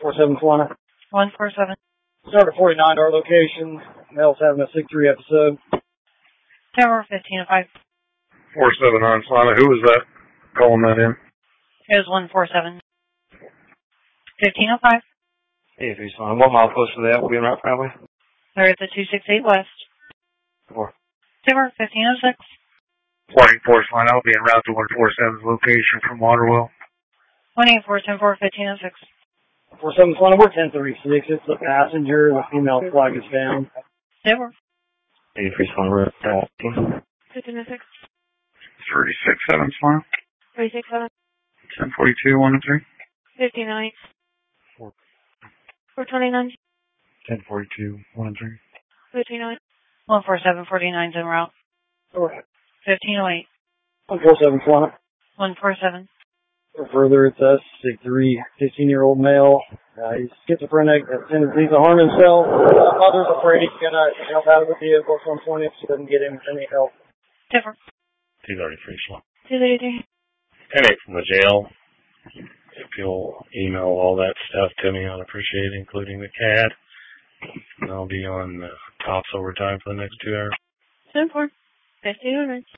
147 Swana. 147. Start at 49 to our location. Male's having a sick 3 episode. Tower 1505. 479 Swana. Who was that calling that in? It was 147. 1505. Hey, 3 Swana. What mile close to that? We'll be in route probably. They're at the 268 West. 4. Tower 1506. 44 Swana. I'll be en route to 147's location from Waterwell. 184 10-4 1506. 47 Swana, we're 1036. It's the passenger. The female flag is down. Tower. 83 Swana. We're at 1506. 36-7 Swana. 367. 1042 1 3. 1508. 429. 1042 1 3. 1508. 147 49's en route. 1508. 147 Swana. 147. For further, it's us, sick 3, 15-year-old male. He's schizophrenic, has tendencies to harm himself. Mother's afraid he's going to jump out of the vehicle at some point if she doesn't get him any help. Different. 233 Swana. 233. 10-8 from the jail. If you'll email all that stuff to me, I'd appreciate it, including the CAD. And I'll be on tops overtime for the next 2 hours. 10-4. 15 minutes.